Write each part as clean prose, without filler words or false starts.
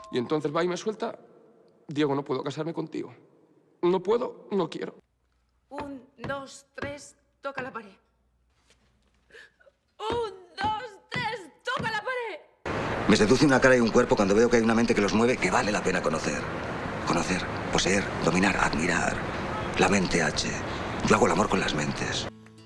Y entonces va y me suelta: Diego, no puedo casarme contigo. No puedo, no quiero. 1, 2, 3, toca la pared. 1, 2, 3, toca la pared. Me seduce una cara y un cuerpo cuando veo que hay una mente que los mueve que vale la pena conocer. Conocer, poseer, dominar, admirar. La mente H. Yo hago el amor con las mentes.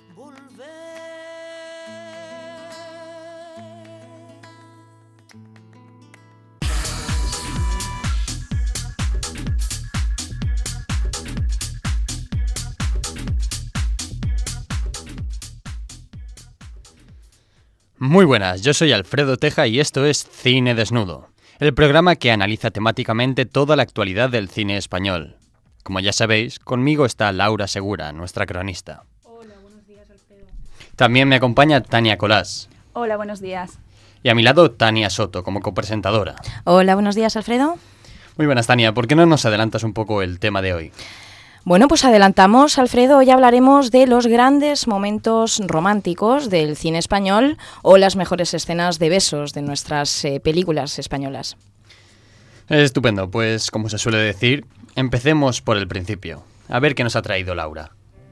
Muy buenas, yo soy Alfredo Teja y esto es Cine Desnudo, el programa que analiza temáticamente toda la actualidad del cine español. Como ya sabéis, conmigo está Laura Segura, nuestra cronista. Hola, buenos días, Alfredo. También me acompaña Tania Colás. Hola, buenos días. Y a mi lado, Tania Soto, como copresentadora. Hola, buenos días, Alfredo. Muy buenas, Tania. ¿Por qué no nos adelantas un poco el tema de hoy? Bueno, pues adelantamos, Alfredo. Hoy hablaremos de los grandes momentos románticos del cine español o las mejores escenas de besos de nuestras películas españolas. Estupendo. Pues, como se suele decir, empecemos por el principio. A ver qué nos ha traído Laura.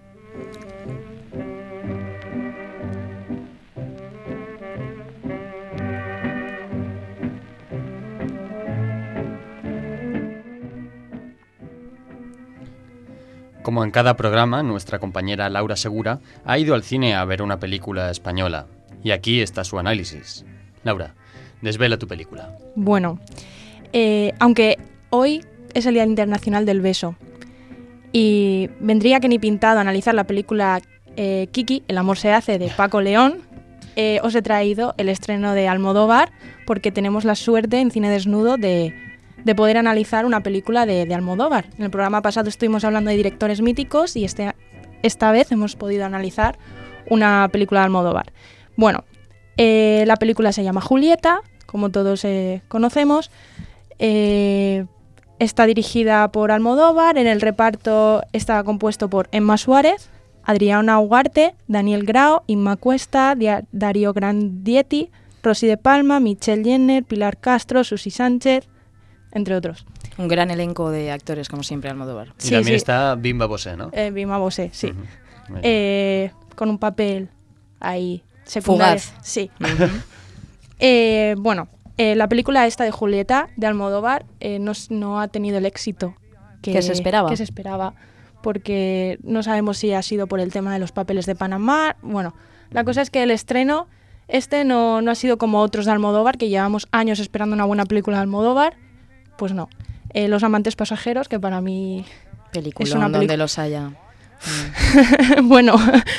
Como en cada programa, nuestra compañera Laura Segura ha ido al cine a ver una película española. Y aquí está su análisis. Laura, desvela tu película. Bueno, aunque hoy es el Día Internacional del Beso y vendría que ni pintado analizar la película Kiki, El amor se hace, de Paco León, os he traído el estreno de Almodóvar porque tenemos la suerte en Cine Desnudo de poder analizar una película de Almodóvar. En el programa pasado estuvimos hablando de directores míticos y esta vez hemos podido analizar una película de Almodóvar. Bueno, la película se llama Julieta, como todos conocemos. Está dirigida por Almodóvar. En el reparto está compuesto por Emma Suárez, Adriana Ugarte, Daniel Grao, Inma Cuesta, Darío Grandinetti, Rosy de Palma, Michelle Jenner, Pilar Castro, Susi Sánchez, entre otros. Un gran elenco de actores, como siempre, Almodóvar. Y también está Bimba Bosé, ¿no? Bimba Bosé, sí. Uh-huh. Con un papel ahí secundario. Fugaz. Sí. Uh-huh. Bueno, la película esta de Julieta, de Almodóvar, no ha tenido el éxito que se esperaba, porque no sabemos si ha sido por el tema de los papeles de Panamá. Bueno, la cosa es que el estreno no ha sido como otros de Almodóvar, que llevamos años esperando una buena película de Almodóvar. Pues no. Los amantes pasajeros, que para mí película es una donde los haya. Bueno,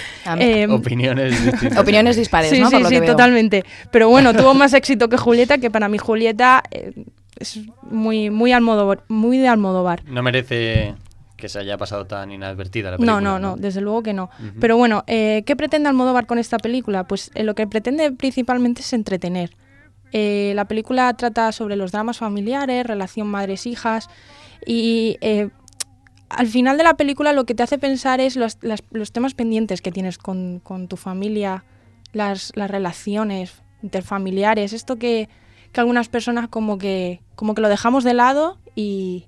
opiniones dispares, sí, ¿no? Sí, sí, totalmente. Pero bueno, tuvo más éxito que Julieta, que para mí Julieta es muy Almodóvar, muy de Almodóvar. No merece que se haya pasado tan inadvertida la película. No, desde luego que no. Uh-huh. Pero bueno, ¿qué pretende Almodóvar con esta película? Pues lo que pretende principalmente es entretener. La película trata sobre los dramas familiares, relación madres-hijas y al final de la película lo que te hace pensar es los temas pendientes que tienes con tu familia, las relaciones interfamiliares, esto que algunas personas como que lo dejamos de lado y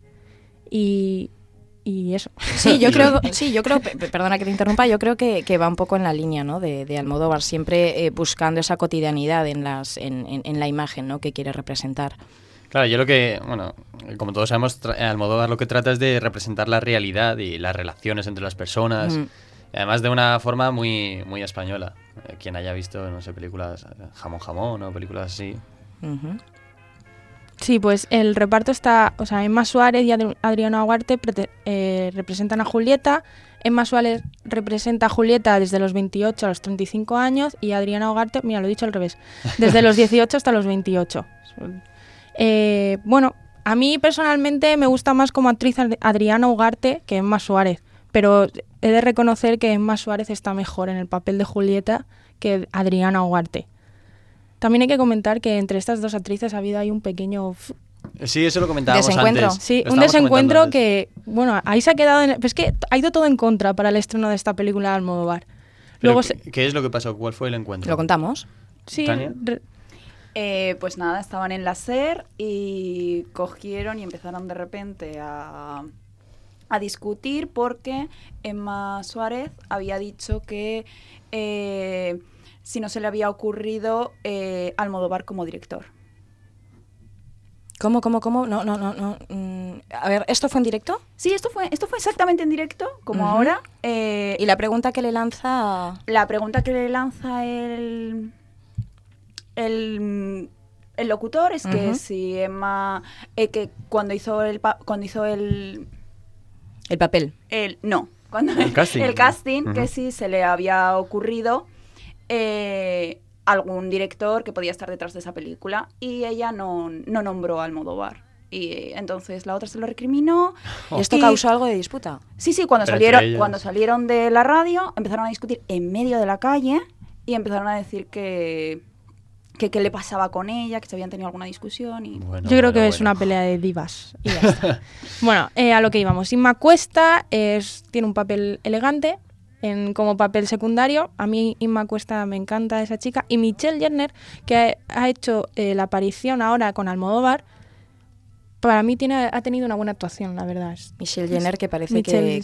eso. Sí, yo creo, perdona que te interrumpa, yo creo que va un poco en la línea, ¿no? de Almodóvar, siempre buscando esa cotidianidad en la imagen, ¿no? que quiere representar. Claro, yo como todos sabemos, Almodóvar lo que trata es de representar la realidad y las relaciones entre las personas, y además de una forma muy, muy española. Quien haya visto, no sé, películas Jamón Jamón o películas así. Uh-huh. Sí, pues el reparto está, Emma Suárez y Adriana Ugarte representan a Julieta. Emma Suárez representa a Julieta desde los 28 a los 35 años y Adriana Ugarte, mira, lo he dicho al revés, desde los 18 hasta los 28. Bueno, a mí personalmente me gusta más como actriz Adriana Ugarte que Emma Suárez, pero he de reconocer que Emma Suárez está mejor en el papel de Julieta que Adriana Ugarte. También hay que comentar que entre estas dos actrices ha habido ahí un pequeño... Sí, eso lo comentábamos desencuentro. Antes. Sí, un desencuentro que, bueno, ahí se ha quedado... Pues que ha ido todo en contra para el estreno de esta película de Almodóvar. Luego ¿Qué es lo que pasó? ¿Cuál fue el encuentro? ¿Lo contamos? Sí, ¿Tania? Pues nada, estaban en la SER y cogieron y empezaron de repente a discutir porque Emma Suárez había dicho que si no se le había ocurrido Almodóvar como director. ¿Cómo? No. A ver, ¿esto fue en directo? Sí, esto fue exactamente en directo, como ahora. Y la pregunta que le lanza... La pregunta que le lanza el locutor es que si Emma... que cuando hizo el papel. Cuando El casting. que si se le había ocurrido algún director que podía estar detrás de esa película, y ella no nombró a Almodóvar. Y entonces la otra se lo recriminó. ¿Y esto causó algo de disputa? Sí, cuando salieron de la radio empezaron a discutir en medio de la calle y empezaron a decir que qué le pasaba con ella, que se habían tenido alguna discusión. Y... Yo creo que es una pelea de divas. Y ya está. Bueno, a lo que íbamos. Inma Cuesta tiene un papel elegante como papel secundario. A mí Inma Cuesta me encanta esa chica. Y Michelle Jenner, que ha hecho la aparición ahora con Almodóvar, para mí ha tenido una buena actuación, la verdad. Michelle Jenner, que parece Michelle.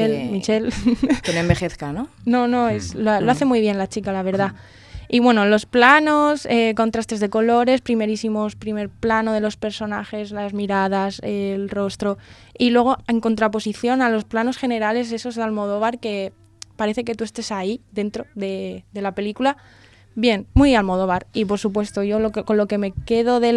que no envejezca, ¿no? No, lo hace muy bien la chica, la verdad. Y bueno, los planos, contrastes de colores, primer plano de los personajes, las miradas, el rostro. Y luego, en contraposición a los planos generales, esos de Almodóvar, que parece que tú estés ahí, dentro de la película. Bien, muy Almodóvar. Y por supuesto, yo con lo que me quedo de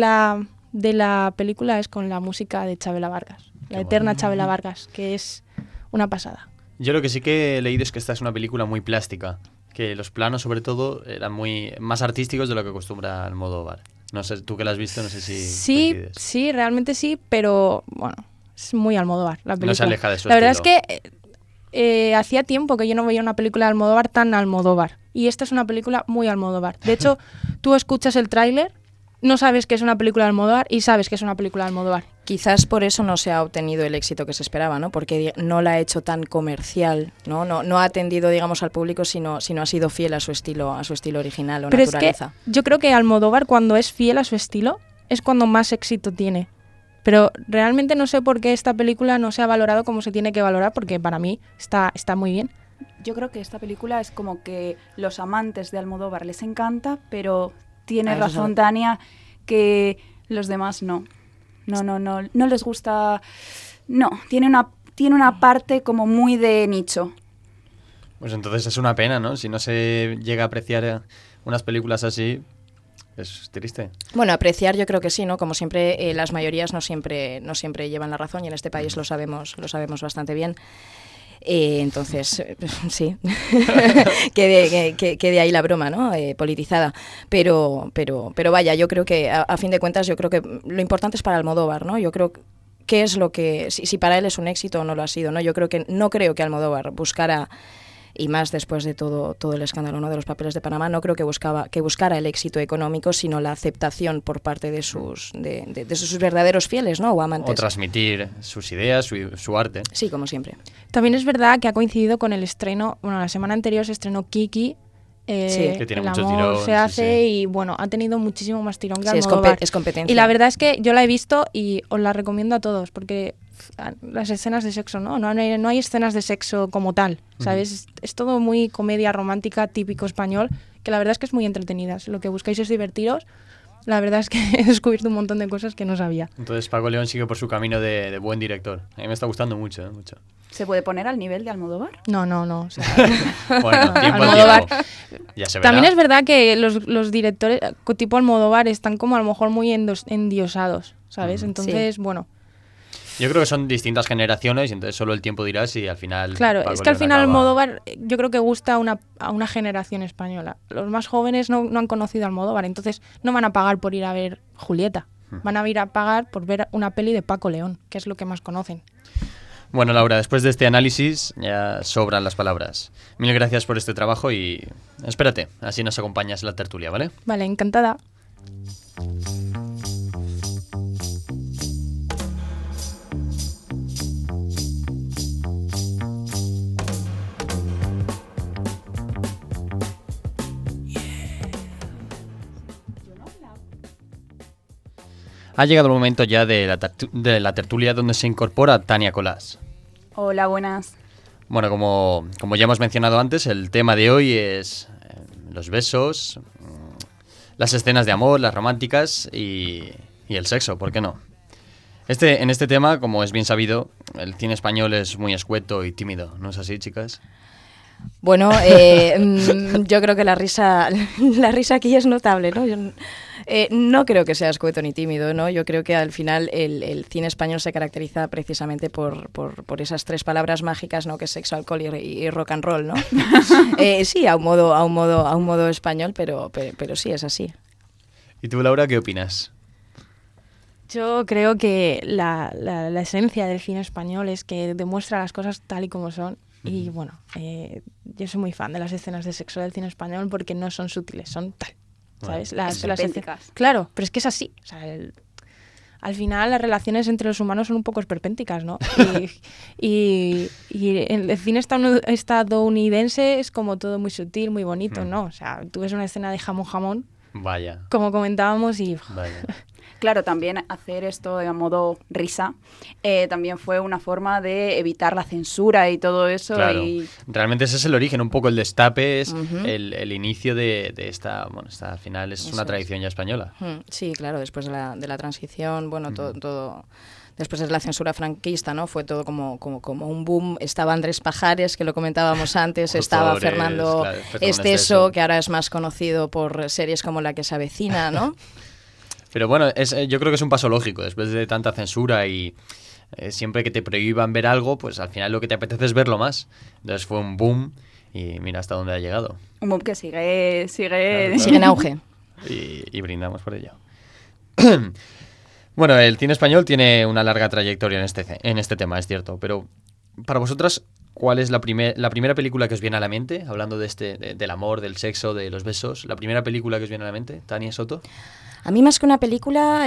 la película es con la música de Chabela Vargas. La eterna Chabela Vargas, que es una pasada. Yo lo que sí que he leído es que esta es una película muy plástica, que los planos sobre todo eran más artísticos de lo que acostumbra Almodóvar. No sé, tú que la has visto, no sé si coincides. Sí, realmente sí, pero bueno, es muy Almodóvar la película. No se aleja de su La verdad estilo. es que hacía tiempo que yo no veía una película de Almodóvar tan Almodóvar, y esta es una película muy Almodóvar. De hecho, tú escuchas el tráiler, no sabes que es una película de Almodóvar y sabes que es una película de Almodóvar. Quizás por eso no se ha obtenido el éxito que se esperaba, ¿no? Porque no la ha hecho tan comercial, ¿no? No ha atendido, digamos, al público, sino ha sido fiel a su estilo original o Pero naturaleza. Es que yo creo que Almodóvar, cuando es fiel a su estilo, es cuando más éxito tiene. Pero realmente no sé por qué esta película no se ha valorado como se tiene que valorar, porque para mí está muy bien. Yo creo que esta película es como que los amantes de Almodóvar les encanta, pero tiene razón Tania, que los demás no les gusta. No, tiene una parte como muy de nicho. Pues entonces es una pena, ¿no? Si no se llega a apreciar unas películas así, es triste. Bueno, apreciar yo creo que sí, ¿no? Como siempre, las mayorías no siempre llevan la razón, y en este país lo sabemos bastante bien. Entonces, sí, que de ahí la broma, ¿no? Politizada. Pero vaya, yo creo que, a fin de cuentas, yo creo que lo importante es para Almodóvar, ¿no? Yo creo que es lo que, si para él es un éxito o no lo ha sido, ¿no? No creo que Almodóvar buscara, y más después de todo el escándalo, ¿no?, de los papeles de Panamá, no creo que buscara el éxito económico, sino la aceptación por parte de sus verdaderos fieles, ¿no?, o amantes. O transmitir sus ideas, su arte. Sí, como siempre. También es verdad que ha coincidido con el estreno, bueno, la semana anterior se estrenó Kiki, que tiene El mucho amor tirón, se hace, sí. Y bueno, ha tenido muchísimo más tirón que Sí, Almodóvar. es competencia. Y la verdad es que yo la he visto y os la recomiendo a todos, porque las escenas de sexo, no hay escenas de sexo como tal, ¿sabes? Es todo muy comedia romántica típico español, que la verdad es que es muy entretenida. Si lo que buscáis es divertiros, la verdad es que he descubierto un montón de cosas que no sabía. Entonces Paco León sigue por su camino de buen director. A mí me está gustando mucho, mucho. ¿Se puede poner al nivel de Almodóvar? No. O sea, Bueno, tiempo al Almodóvar. tiempo. Ya se verá. También es verdad que los directores tipo Almodóvar están como a lo mejor muy endiosados, ¿sabes? Entonces, bueno. Yo creo que son distintas generaciones y entonces solo el tiempo dirá si al final... Claro, Paco es que al León final acaba... Almodóvar yo creo que gusta a una generación española. Los más jóvenes no han conocido a Almodóvar, entonces no van a pagar por ir a ver Julieta. Van a ir a pagar por ver una peli de Paco León, que es lo que más conocen. Bueno, Laura, después de este análisis ya sobran las palabras. Mil gracias por este trabajo y espérate, así nos acompañas en la tertulia, ¿vale? Vale, encantada. Ha llegado el momento ya de la tertulia donde se incorpora Tania Colás. Hola, buenas. Bueno, como ya hemos mencionado antes, el tema de hoy es los besos, las escenas de amor, las románticas y el sexo, ¿por qué no? En este tema, como es bien sabido, el cine español es muy escueto y tímido, ¿no es así, chicas? Bueno, yo creo que la risa aquí es notable, ¿no? Yo, no creo que sea escueto ni tímido, ¿no? Yo creo que al final el cine español se caracteriza precisamente por esas tres palabras mágicas, ¿no? Que es sexo, alcohol y rock and roll, ¿no? Sí, a un modo español, pero sí es así. ¿Y tú, Laura, qué opinas? Yo creo que la esencia del cine español es que demuestra las cosas tal y como son. Y bueno, yo soy muy fan de las escenas de sexo del cine español porque no son sutiles, son tal, ¿sabes? Esperpénticas. Claro, pero es que es así. O sea, al final las relaciones entre los humanos son un poco esperpénticas, ¿no? Y el cine estadounidense es como todo muy sutil, muy bonito, ¿no? O sea, tú ves una escena de jamón, Vaya. como comentábamos, y... Vaya. Claro, también hacer esto de modo risa también fue una forma de evitar la censura y todo eso. Claro. Y... Realmente ese es el origen, un poco el destape es el inicio de esta, bueno, esta al final es una tradición ya española. Sí, claro, después de la transición, bueno, todo después de la censura franquista, ¿no? Fue todo como un boom. Estaba Andrés Pajares, que lo comentábamos antes, estaba Fernando Esteso, que ahora es más conocido por series como La que se avecina, ¿no? Pero bueno, yo creo que es un paso lógico, después de tanta censura y siempre que te prohíban ver algo, pues al final lo que te apetece es verlo más. Entonces fue un boom y mira hasta dónde ha llegado. Un boom que sigue Claro. Sigue en auge. Y brindamos por ello. Bueno, el cine español tiene una larga trayectoria en este tema, es cierto, pero para vosotras, ¿cuál es la primera película que os viene a la mente? Hablando del amor, del sexo, de los besos, ¿la primera película que os viene a la mente? Tania Soto. A mí más que una película,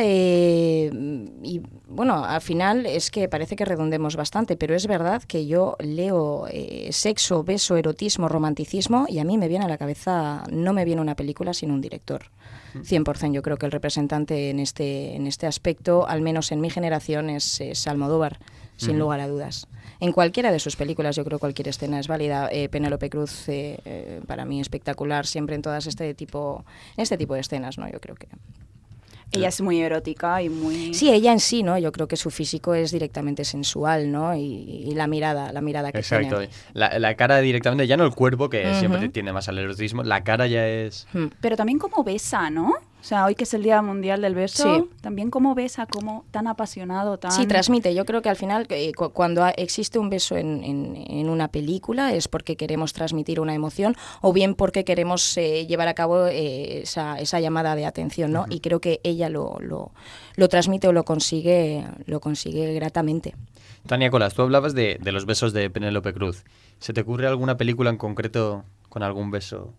y bueno, al final es que parece que redondemos bastante, pero es verdad que yo leo sexo, beso, erotismo, romanticismo y a mí me viene a la cabeza, no me viene una película sino un director. 100%, yo creo que el representante en este aspecto, al menos en mi generación, es Almodóvar, sin lugar a dudas. En cualquiera de sus películas, yo creo que cualquier escena es válida. Penélope Cruz, para mí, espectacular, siempre en todas este tipo de escenas, ¿no? Yo creo que... Ella es muy erótica y muy... Sí, ella en sí, ¿no? Yo creo que su físico es directamente sensual, ¿no? Y la mirada que Exacto. tiene. La cara directamente, ya no el cuerpo, que siempre tiende más al erotismo, la cara ya es... Pero también cómo besa, ¿no? O sea, hoy que es el Día Mundial del Beso, Sí. También cómo besa, cómo tan apasionado, tan... Sí, transmite. Yo creo que al final, cuando existe un beso en una película, es porque queremos transmitir una emoción o bien porque queremos llevar a cabo esa llamada de atención, ¿no? Y creo que ella lo transmite o lo consigue gratamente. Tania Colás, tú hablabas de los besos de Penélope Cruz. ¿Se te ocurre alguna película en concreto con algún beso?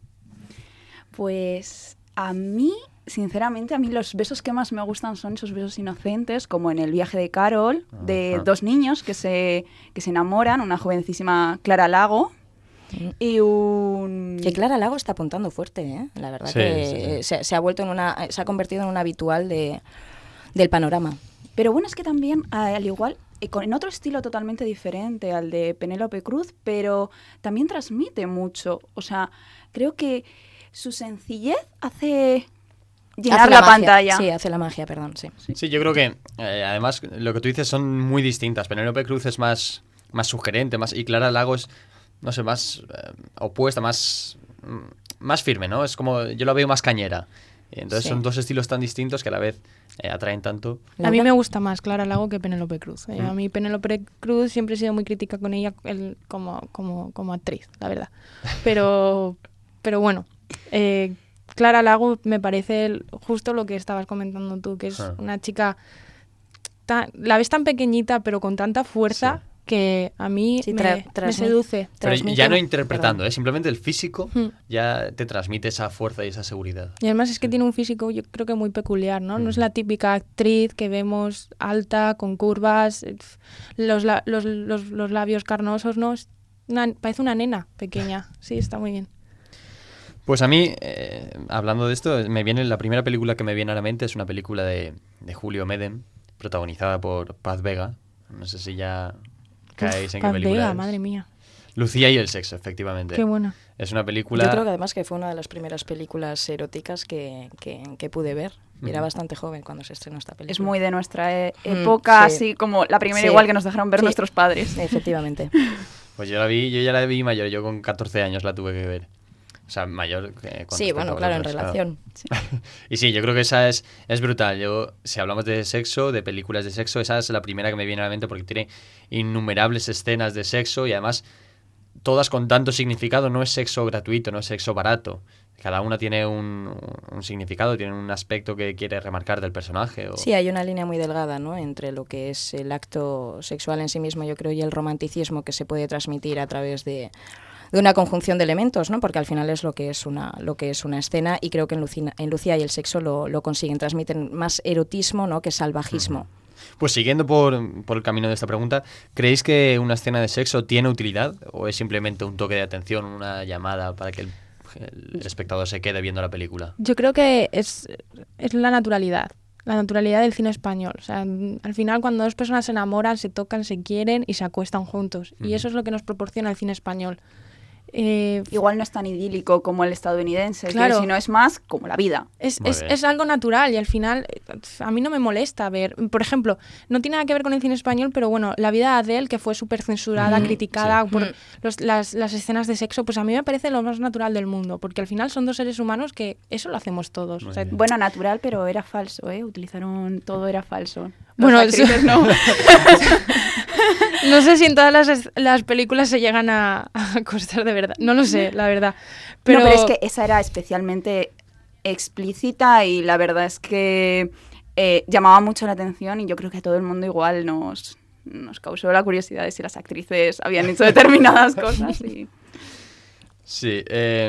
Pues a mí, sinceramente, los besos que más me gustan son esos besos inocentes, como en El viaje de Carol, de dos niños que se enamoran, una jovencísima Clara Lago y un... Que Clara Lago está apuntando fuerte, ¿eh? La verdad Sí, que sí. Se ha convertido en una habitual del panorama. Pero bueno, es que también, al igual, en otro estilo totalmente diferente al de Penélope Cruz, pero también transmite mucho. O sea, creo que su sencillez hace llenar Hace la magia. pantalla. Sí, hace la magia, perdón, sí. Sí, yo creo que además lo que tú dices son muy distintas. Penélope Cruz es más sugerente, y Clara Lago es, no sé, más opuesta, más firme, ¿no? Es como, yo la veo más cañera. Entonces Sí. son dos estilos tan distintos que a la vez atraen tanto. A mí me gusta más Clara Lago que Penélope Cruz. A mí Penélope Cruz siempre he sido muy crítica con ella como actriz, la verdad. Pero bueno, Clara Lago me parece justo lo que estabas comentando tú, que es una chica... la ves tan pequeñita pero con tanta fuerza que a mí Sí, me seduce. Pero Transmite- ya no interpretando, perdón. simplemente el físico ya te transmite esa fuerza y esa seguridad. Y además es que tiene un físico, yo creo que muy peculiar, ¿no? No es la típica actriz que vemos alta, con curvas, los labios carnosos, ¿no? Parece una nena pequeña. Sí, está muy bien. Pues a mí, hablando de esto, la primera película que me viene a la mente es una película de Julio Medem, protagonizada por Paz Vega. No sé si ya caéis en qué Paz película Vega, es. madre mía. Lucía y el sexo, efectivamente. Qué buena. Es una película... Yo creo que además que fue una de las primeras películas eróticas que pude ver. Y era bastante joven cuando se estrenó esta película. Es muy de nuestra época, sí. así como la primera Sí. igual que nos dejaron ver Sí. nuestros padres. Efectivamente. Pues yo ya la vi mayor, yo con 14 años la tuve que ver. O sea, mayor que con Sí, respecto bueno, a claro, en vosotros, relación. Y sí, yo creo que esa es brutal. Si hablamos de sexo, de películas de sexo, esa es la primera que me viene a la mente porque tiene innumerables escenas de sexo y además todas con tanto significado. No es sexo gratuito, no es sexo barato. Cada una tiene un significado, tiene un aspecto que quiere remarcar del personaje. Sí, hay una línea muy delgada, ¿no?, entre lo que es el acto sexual en sí mismo, yo creo, y el romanticismo que se puede transmitir a través de una conjunción de elementos, ¿no? Porque al final es lo que es una escena, y creo que en Lucía y el sexo lo consiguen, transmiten más erotismo, ¿no?, que salvajismo. Pues siguiendo por el camino de esta pregunta, ¿creéis que una escena de sexo tiene utilidad o es simplemente un toque de atención, una llamada para que el espectador se quede viendo la película? Yo creo que es la naturalidad del cine español. O sea, al final cuando dos personas se enamoran, se tocan, se quieren y se acuestan juntos. Y eso es lo que nos proporciona el cine español. Igual no es tan idílico como el estadounidense, Claro. sino es más como la vida. Es algo natural y al final a mí no me molesta ver, por ejemplo, no tiene nada que ver con el cine español, pero bueno, la vida de Adele, que fue súper censurada, criticada por las escenas de sexo, pues a mí me parece lo más natural del mundo, porque al final son dos seres humanos que eso lo hacemos todos. O sea, Bueno, natural, pero era falso, ¿eh? Utilizaron todo, era falso. Bueno, Las actrices no. no sé si en todas las películas se llegan a acostar de verdad, no lo sé, la verdad. Pero es que esa era especialmente explícita y la verdad es que llamaba mucho la atención y yo creo que a todo el mundo igual nos causó la curiosidad de si las actrices habían hecho determinadas cosas. Sí,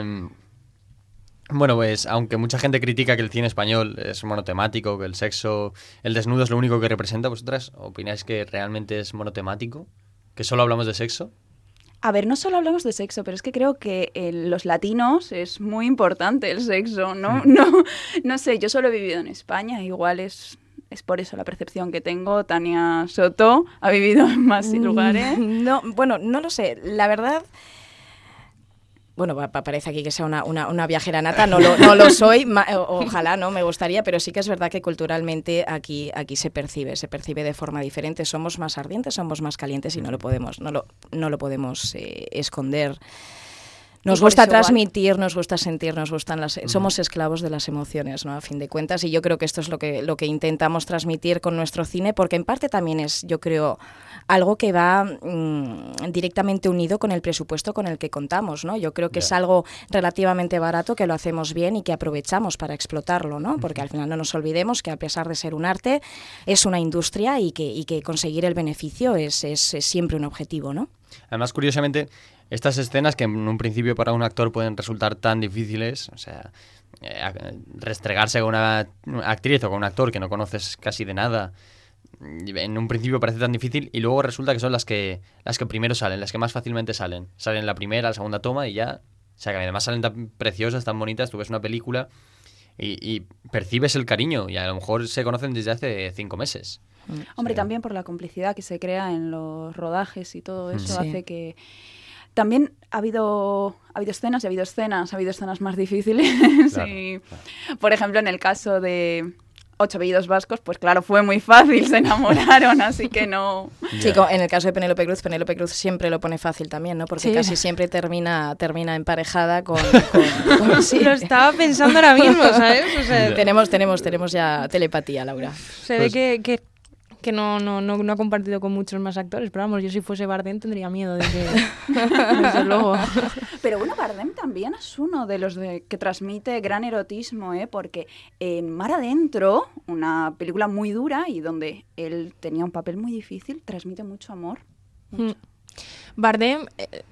bueno, pues aunque mucha gente critica que el cine español es monotemático, que el sexo, el desnudo es lo único que representa, ¿vosotras opináis que realmente es monotemático? ¿Que solo hablamos de sexo? A ver, no solo hablamos de sexo, pero es que creo que en los latinos es muy importante el sexo, ¿no? No sé, yo solo he vivido en España, igual es por eso la percepción que tengo. Tania Soto ha vivido en más lugares. No, bueno, no lo sé, la verdad... Bueno, parece aquí que sea una viajera nata, no lo soy, ojalá, no, me gustaría, pero sí que es verdad que culturalmente aquí se percibe de forma diferente. Somos más ardientes, somos más calientes y no lo podemos esconder. Nos gusta transmitir, nos gusta sentir, somos esclavos de las emociones, ¿no? A fin de cuentas, y yo creo que esto es lo que intentamos transmitir con nuestro cine, porque en parte también es, yo creo, algo que va directamente unido con el presupuesto con el que contamos, ¿no? Yo creo que es algo relativamente barato, que lo hacemos bien y que aprovechamos para explotarlo, ¿no? Porque al final no nos olvidemos que a pesar de ser un arte, es una industria y que conseguir el beneficio es siempre un objetivo, ¿no? Además, curiosamente, estas escenas que en un principio para un actor pueden resultar tan difíciles, o sea, restregarse con una actriz o con un actor que no conoces casi de nada, en un principio parece tan difícil y luego resulta que son las que primero salen, las que más fácilmente salen. Salen la primera, la segunda toma y ya se acaban. Además salen tan preciosas, tan bonitas, tú ves una película y percibes el cariño y a lo mejor se conocen desde hace 5 meses. Hombre, también por la complicidad que se crea en los rodajes y todo eso hace que... También ha habido escenas y ha habido escenas más difíciles. Claro. Por ejemplo, en el caso de 8 apellidos vascos, pues claro, fue muy fácil, se enamoraron, así que no... Sí, en el caso de Penélope Cruz siempre lo pone fácil también, ¿no? Porque casi siempre termina emparejada con sí. Lo estaba pensando ahora mismo, ¿sabes? O sea, tenemos ya telepatía, Laura. Se ve que no ha compartido con muchos más actores, pero vamos, yo si fuese Bardem tendría miedo de que... desde luego. Pero bueno, Bardem también es uno de los que transmite gran erotismo, porque en Mar Adentro, una película muy dura y donde él tenía un papel muy difícil, transmite mucho amor. Mucho. Bardem...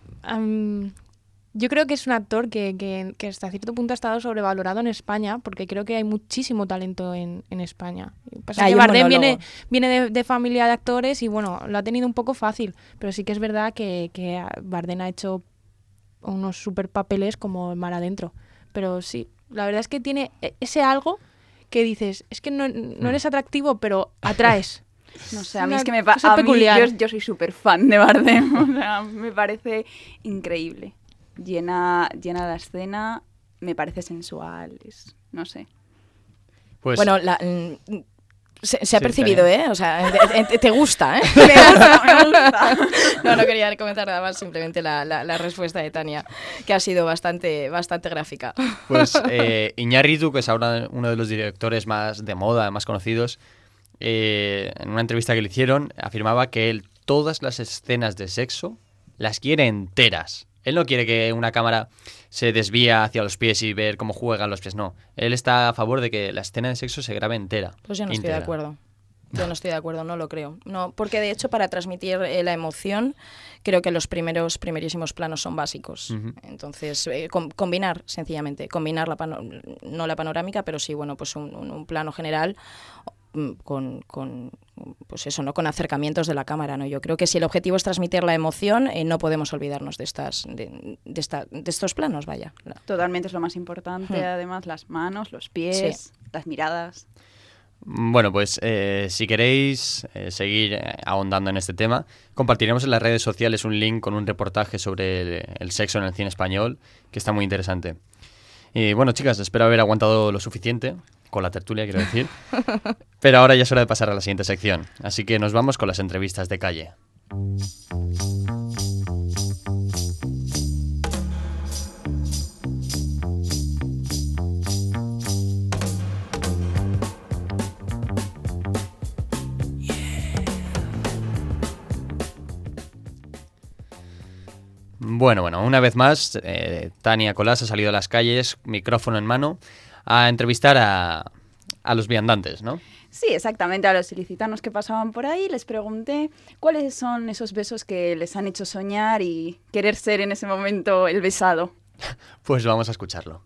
yo creo que es un actor que hasta cierto punto ha estado sobrevalorado en España, porque creo que hay muchísimo talento en España. Pasa que Bardem viene de familia de actores y bueno, lo ha tenido un poco fácil, pero sí que es verdad que Bardem ha hecho unos super papeles como en Mar Adentro. Pero sí, la verdad es que tiene ese algo que dices, es que no eres atractivo, pero atraes. No sé, a mí Una es que cosa peculiar. yo soy súper fan de Bardem. O sea, me parece increíble. Llena la escena, me parece sensual, no sé. Pues Bueno, se ha percibido, Tania. ¿eh? O sea, te gusta, ¿eh? Me gusta. No quería comentar nada más, simplemente la respuesta de Tania, que ha sido bastante gráfica. Pues Iñárritu, que es ahora uno de los directores más de moda, más conocidos, en una entrevista que le hicieron, afirmaba que él todas las escenas de sexo las quiere enteras. Él no quiere que una cámara se desvía hacia los pies y ver cómo juegan los pies, no. Él está a favor de que la escena de sexo se grabe entera. Pues yo no estoy de íntegra. acuerdo. Yo no estoy de acuerdo, no lo creo. No, porque de hecho para transmitir la emoción creo que los primerísimos planos son básicos. Ujú. Entonces, combinar, sencillamente, combinar no la panorámica, pero sí, bueno, pues un plano general con pues eso, ¿no? Con acercamientos de la cámara, ¿no? Yo creo que si el objetivo es transmitir la emoción, no podemos olvidarnos de estos planos, vaya. Totalmente es lo más importante, además, las manos, los pies, las miradas. Bueno, pues si queréis seguir ahondando en este tema, compartiremos en las redes sociales un link con un reportaje sobre el sexo en el cine español, que está muy interesante. Y bueno, chicas, espero haber aguantado lo suficiente, con la tertulia quiero decir, pero ahora ya es hora de pasar a la siguiente sección, así que nos vamos con las entrevistas de calle. Bueno, una vez más, Tania Colás ha salido a las calles, micrófono en mano, a entrevistar a los viandantes, ¿no? Sí, exactamente. A los ilicitanos que pasaban por ahí les pregunté cuáles son esos besos que les han hecho soñar y querer ser en ese momento el besado. Pues vamos a escucharlo.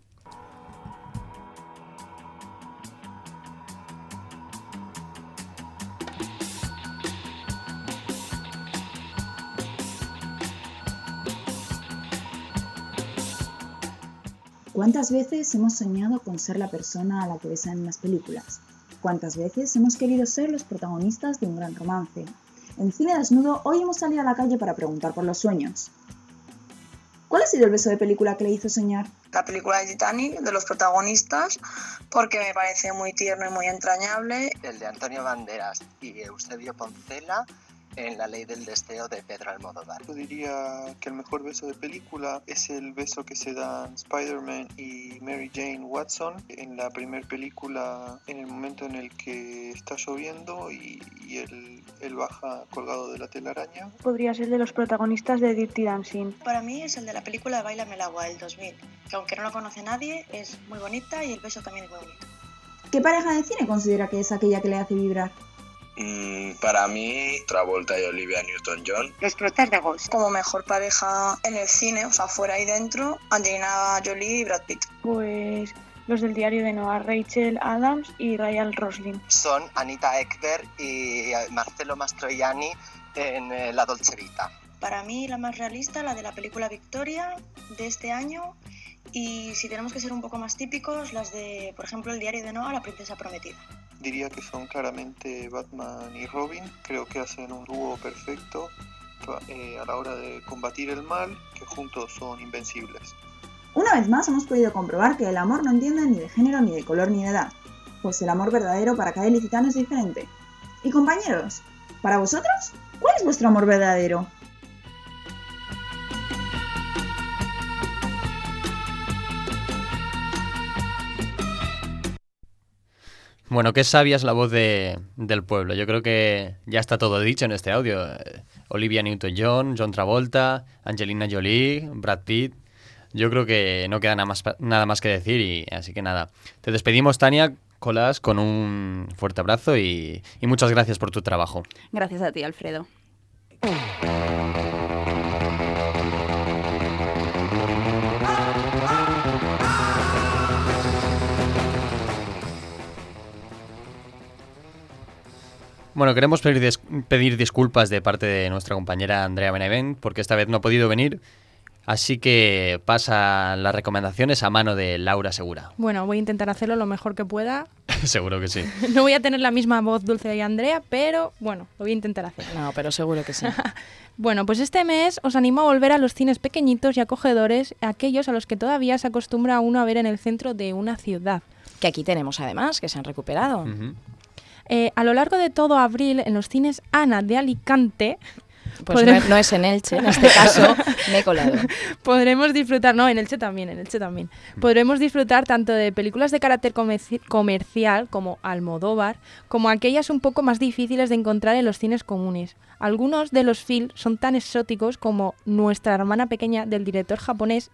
¿Cuántas veces hemos soñado con ser la persona a la que besan en las películas? ¿Cuántas veces hemos querido ser los protagonistas de un gran romance? En Cine Desnudo hoy hemos salido a la calle para preguntar por los sueños. ¿Cuál ha sido el beso de película que le hizo soñar? La película de Titanic, de los protagonistas, porque me parece muy tierno y muy entrañable. El de Antonio Banderas y Eusebio Poncela en La ley del deseo de Pedro Almodóvar. Yo diría que el mejor beso de película es el beso que se dan Spider-Man y Mary Jane Watson en la primera película, en el momento en el que está lloviendo y él baja colgado de la telaraña. Podría ser de los protagonistas de Dirty Dancing. Para mí es el de la película de Báilame el agua del 2000, que aunque no la conoce nadie, es muy bonita y el beso también es muy bonito. ¿Qué pareja de cine considera que es aquella que le hace vibrar? Para mí, Travolta y Olivia Newton-John. Los protagónicos. Como mejor pareja en el cine, o sea, fuera y dentro, Angelina Jolie y Brad Pitt. Pues los del diario de Noah, Rachel Adams y Ryan Gosling. Son Anita Ekberg y Marcello Mastroianni en La Dolce Vita. Para mí la más realista, la de la película Victoria de este año, y si tenemos que ser un poco más típicos, las de, por ejemplo, el diario de Noah, La princesa prometida. Diría que son claramente Batman y Robin. Creo que hacen un dúo perfecto a la hora de combatir el mal, que juntos son invencibles. Una vez más hemos podido comprobar que el amor no entiende ni de género, ni de color, ni de edad, pues el amor verdadero para cada ilicitano es diferente. Y compañeros, ¿para vosotros? ¿Cuál es vuestro amor verdadero? Bueno, qué sabia es la voz del pueblo. Yo creo que ya está todo dicho en este audio. Olivia Newton-John, John Travolta, Angelina Jolie, Brad Pitt. Yo creo que no queda nada más que decir y así que nada. Te despedimos, Tania Colás, con un fuerte abrazo y muchas gracias por tu trabajo. Gracias a ti, Alfredo. Bueno, queremos pedir disculpas de parte de nuestra compañera Andrea Benavent, porque esta vez no ha podido venir. Así que pasa las recomendaciones a mano de Laura Segura. Bueno, voy a intentar hacerlo lo mejor que pueda. Seguro que sí. No voy a tener la misma voz dulce de Andrea, pero bueno, lo voy a intentar hacer. No, pero seguro que sí. Bueno, pues este mes os animo a volver a los cines pequeñitos y acogedores, aquellos a los que todavía se acostumbra uno a ver en el centro de una ciudad. Que aquí tenemos además, que se han recuperado. A lo largo de todo abril, en los cines Ana de Alicante... Pues no es en Elche, en este caso me he colado. Podremos disfrutar, no, en Elche también. Podremos disfrutar tanto de películas de carácter comercial como Almodóvar, como aquellas un poco más difíciles de encontrar en los cines comunes. Algunos de los films son tan exóticos como Nuestra hermana pequeña del director japonés,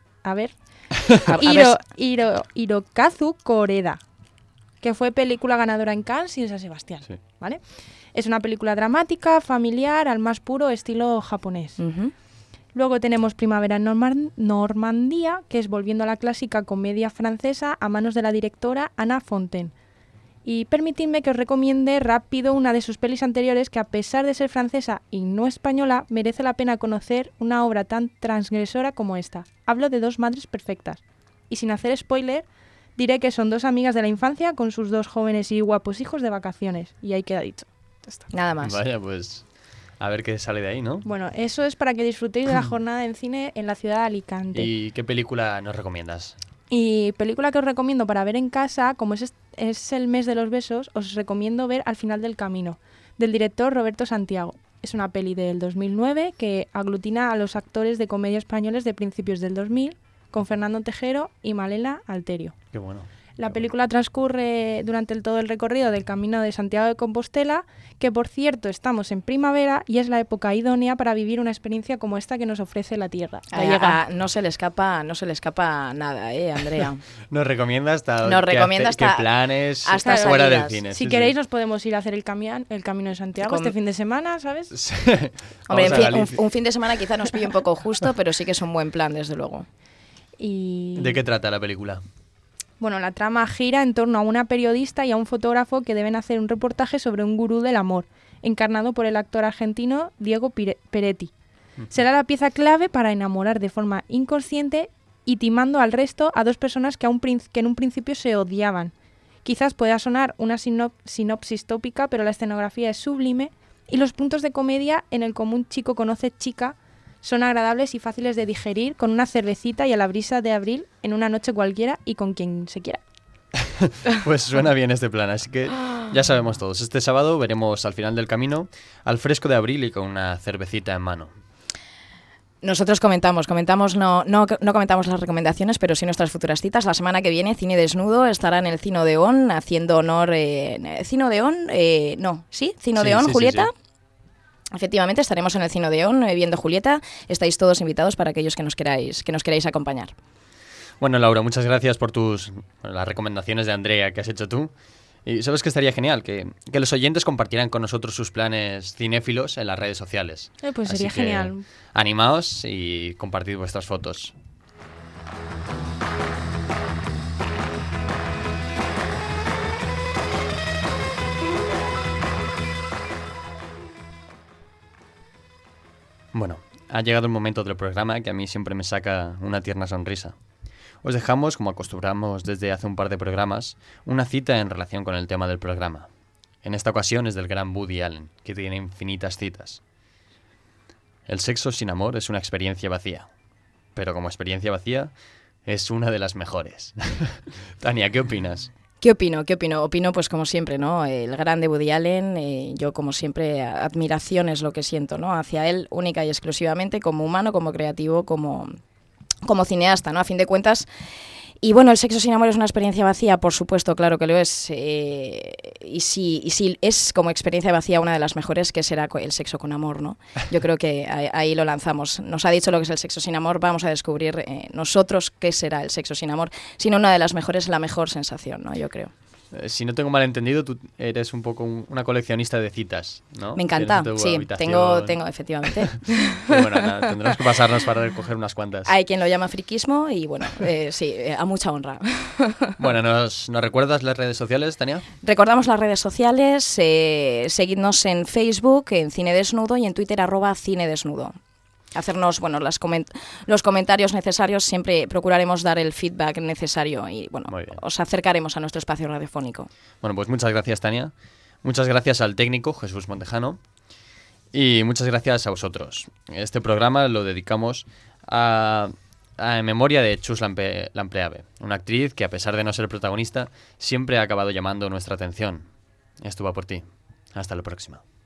Hirokazu Koreda, que fue película ganadora en Cannes y en San Sebastián, sí. ¿Vale? Es una película dramática, familiar, al más puro estilo japonés. Luego tenemos Primavera en Normandía, que es volviendo a la clásica comedia francesa a manos de la directora Anna Fontaine. Y permitidme que os recomiende rápido una de sus pelis anteriores que, a pesar de ser francesa y no española, merece la pena conocer una obra tan transgresora como esta. Hablo de Dos madres perfectas. Y sin hacer spoiler, diré que son dos amigas de la infancia con sus dos jóvenes y guapos hijos de vacaciones. Y ahí queda dicho. Nada más. Vaya, pues a ver qué sale de ahí, ¿no? Bueno, eso es para que disfrutéis de la jornada en cine en la ciudad de Alicante. ¿Y qué película nos recomiendas? Y película que os recomiendo para ver en casa, como es el mes de los besos, os recomiendo ver Al final del camino, del director Roberto Santiago. Es una peli del 2009 que aglutina a los actores de comedia españoles de principios del 2000, con Fernando Tejero y Malena Alterio. Qué bueno. La película transcurre durante todo el recorrido del Camino de Santiago de Compostela, que por cierto estamos en primavera y es la época idónea para vivir una experiencia como esta que nos ofrece la tierra. No se le escapa nada, Andrea. Nos recomienda hasta qué planes hasta fuera del cine. Si queréis nos podemos ir a hacer el Camino de Santiago este fin de semana, ¿sabes? Sí. Hombre, un fin de semana quizá nos pille un poco justo, pero sí que es un buen plan, desde luego. ¿De qué trata la película? Bueno, la trama gira en torno a una periodista y a un fotógrafo que deben hacer un reportaje sobre un gurú del amor, encarnado por el actor argentino Diego Peretti. Será la pieza clave para enamorar de forma inconsciente y timando al resto a dos personas que en un principio se odiaban. Quizás pueda sonar una sinopsis tópica, pero la escenografía es sublime y los puntos de comedia en el común chico conoce chica son agradables y fáciles de digerir con una cervecita y a la brisa de abril en una noche cualquiera y con quien se quiera. Pues suena bien este plan, así que ya sabemos todos. Este sábado veremos Al final del camino, al fresco de abril y con una cervecita en mano. Nosotros comentamos, no comentamos las recomendaciones, pero sí nuestras futuras citas. La semana que viene, Cine Desnudo estará en el Cine Odeón haciendo honor... ¿Cine Odeón? Cine Odeón, Julieta. Sí. Efectivamente, estaremos en el Cine Odeón viendo Julieta. Estáis todos invitados para aquellos que nos queráis acompañar. Bueno, Laura, muchas gracias por las recomendaciones de Andrea que has hecho tú. Y sabes que estaría genial que los oyentes compartieran con nosotros sus planes cinéfilos en las redes sociales. Pues sería genial. Animaos y compartid vuestras fotos. Bueno, ha llegado el momento del programa que a mí siempre me saca una tierna sonrisa. Os dejamos, como acostumbramos desde hace un par de programas, una cita en relación con el tema del programa. En esta ocasión es del gran Woody Allen, que tiene infinitas citas. El sexo sin amor es una experiencia vacía, pero como experiencia vacía es una de las mejores. Tania, ¿qué opinas? ¿Qué opino? Opino, pues como siempre, ¿no? El grande Woody Allen, yo como siempre, admiración es lo que siento, ¿no? Hacia él única y exclusivamente como humano, como creativo, como cineasta, ¿no? A fin de cuentas. Y bueno, el sexo sin amor es una experiencia vacía, por supuesto, claro que lo es. Y si es como experiencia vacía una de las mejores, ¿qué será el sexo con amor, no? Yo creo que ahí lo lanzamos. Nos ha dicho lo que es el sexo sin amor, vamos a descubrir nosotros qué será el sexo sin amor. Si no, una de las mejores, la mejor sensación, ¿no? Yo creo. Si no tengo mal entendido, tú eres un poco una coleccionista de citas, ¿no? Me encanta, sí, tengo efectivamente. Bueno, nada, tendremos que pasarnos para recoger unas cuantas. Hay quien lo llama friquismo y bueno, sí, a mucha honra. Bueno, ¿nos recuerdas las redes sociales, Tania? Recordamos las redes sociales, seguidnos en Facebook, en Cine Desnudo y en Twitter @Cine Desnudo. hacernos los comentarios necesarios. Siempre procuraremos dar el feedback necesario y bueno, os acercaremos a nuestro espacio radiofónico. Bueno, pues muchas gracias, Tania. Muchas gracias al técnico Jesús Montejano y muchas gracias a vosotros. Este programa lo dedicamos en memoria de Chus Lampleave, una actriz que, a pesar de no ser protagonista, siempre ha acabado llamando nuestra atención. Esto va por ti. Hasta la próxima.